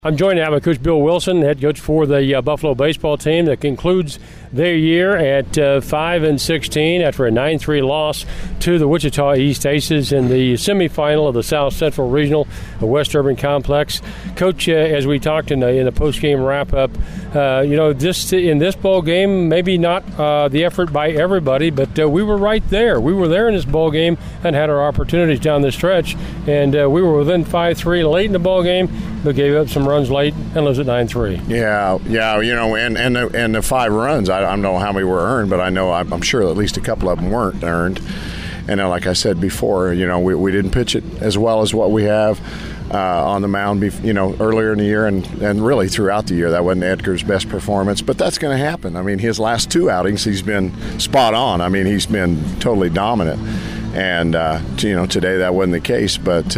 I'm joined now by Coach Bill Wilson, head coach for the Buffalo baseball team that concludes their year at 5-16 after a 9-3 loss to the Wichita East Aces in the semifinal of the South Central Regional West Urban Complex. Coach, as we talked in the post-game wrap-up, in this ball game, maybe not the effort by everybody, but we were right there. We were there in this ball game and had our opportunities down the stretch, and we were within 5-3 late in the ball game, but gave up some runs late and lose at 9-3. Yeah, and the 5 runs, I don't know how many were earned, but I'm sure at least a couple of them weren't earned. And like I said before, we didn't pitch it as well as what we have on the mound, earlier in the year and really throughout the year. That wasn't Edgar's best performance, but that's going to happen. I mean, his last 2 outings, he's been spot on. I mean, he's been totally dominant. And, today that wasn't the case, but,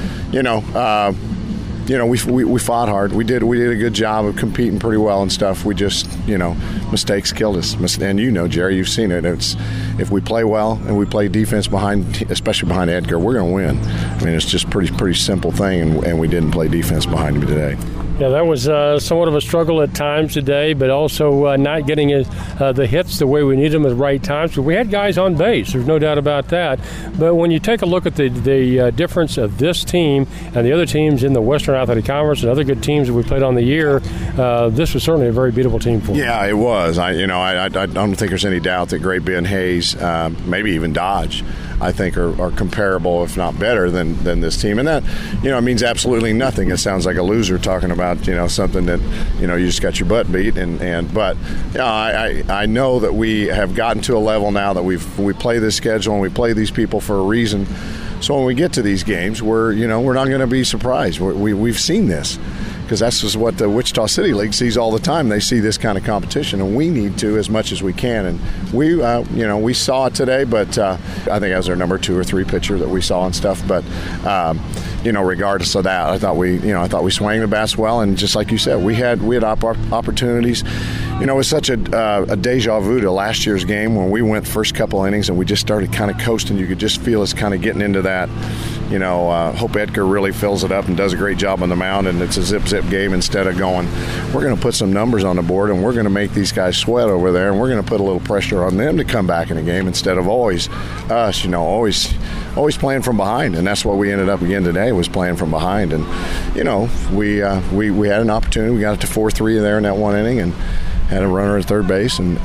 we fought hard. We did a good job of competing pretty well and stuff. We just, mistakes killed us. And Jerry, you've seen it. It's if we play well and we play defense especially behind Edgar, we're going to win. I mean, it's just pretty simple thing, and we didn't play defense behind him today. Yeah, that was somewhat of a struggle at times today, but also not getting the hits the way we need them at the right times. So we had guys on base, there's no doubt about that. But when you take a look at the difference of this team and the other teams in the Western Athletic Conference and other good teams that we played on the year, this was certainly a very beatable team for us. Yeah, it was. I don't think there's any doubt that Great Bend, Hayes, maybe even Dodge, I think are comparable, if not better, than this team. And that, it means absolutely nothing. It sounds like a loser talking about, something that, you just got your butt beat. But I know that we have gotten to a level now that we play this schedule and we play these people for a reason. So when we get to these games, we're not going to be surprised. We've seen this. Because that's just what the Wichita City League sees all the time. They see this kind of competition, and we need to as much as we can. And we saw it today, but I think that was our number 2 or 3 pitcher that we saw and stuff. But regardless of that, I thought we swung the bats well, and just like you said, we had opportunities. It was such a deja vu to last year's game when we went the first couple innings and we just started kind of coasting. You could just feel us kind of getting into that. Hope Edgar really fills it up and does a great job on the mound, and it's a zip game instead of going, we're going to put some numbers on the board and we're going to make these guys sweat over there, and we're going to put a little pressure on them to come back in the game instead of always us, always playing from behind. And that's what we ended up again today, was playing from behind. And, we had an opportunity. We got it to 4-3 there in that 1 inning and had a runner at third base and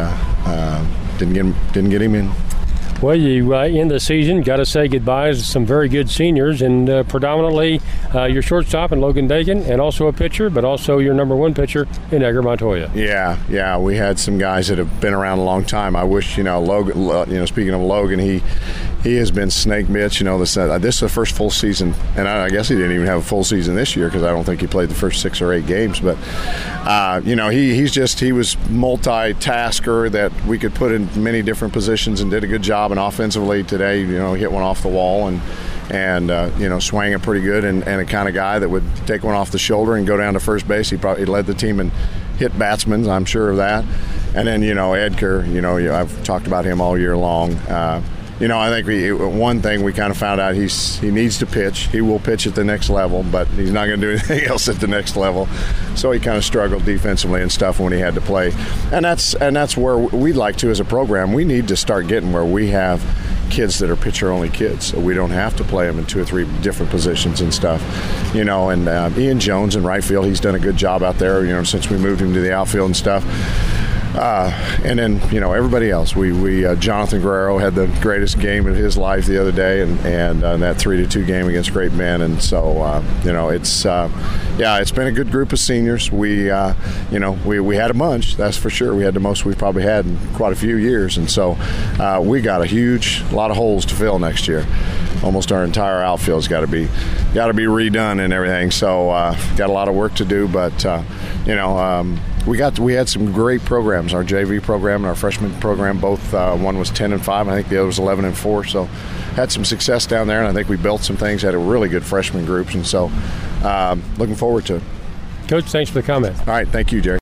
didn't get him in. Well, you end the season, got to say goodbye to some very good seniors, and predominantly your shortstop in Logan Dagan, and also a pitcher, but also your number 1 pitcher in Edgar Montoya. Yeah, we had some guys that have been around a long time. I wish, Logan, speaking of Logan, he has been snake bit. This is the first full season, and I guess he didn't even have a full season this year because I don't think he played the first 6 or 8 games. But he was multitasker that we could put in many different positions and did a good job. And offensively today, hit one off the wall and swang it pretty good, and a kind of guy that would take one off the shoulder and go down to first base. He led the team in hit batsmen, I'm sure of that. And then Edgar, I've talked about him all year long. I think one thing we kind of found out, he needs to pitch. He will pitch at the next level, but he's not going to do anything else at the next level. So he kind of struggled defensively and stuff when he had to play. And that's where we'd like to, as a program, we need to start getting where we have kids that are pitcher-only kids, so we don't have to play them in 2 or 3 different positions and stuff. And Ian Jones in right field, he's done a good job out there, since we moved him to the outfield and stuff. And then, everybody else. We Jonathan Guerrero had the greatest game of his life the other day, and that 3-2 game against Great Bend. And so, it's been a good group of seniors. We had a bunch, that's for sure. We had the most we've probably had in quite a few years, and so we got a lot of holes to fill next year. Almost our entire outfield's got to be redone and everything. So got a lot of work to do, but we had some great programs. Our JV program and our freshman program, both one was 10-5, I think the other was 11-4. So had some success down there, and I think we built some things. Had a really good freshman groups, and so looking forward to it. Coach, thanks for the comment. All right, thank you, Jerry.